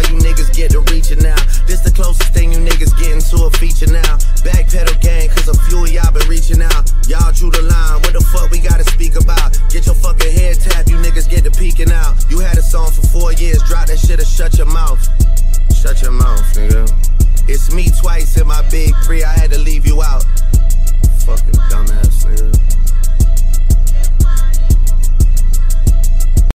all you niggas get to reaching now. This the closest thing you niggas getting to a feature now. Backpedal gang, cause a few of y'all been reaching out. Y'all drew the line, what the fuck we gotta speak about? Get your fucking head tapped, you niggas get to peeking out. You had a song for 4 years, drop that shit or shut your mouth. Shut your mouth, nigga. It's me twice in my big 3, I had to leave you out.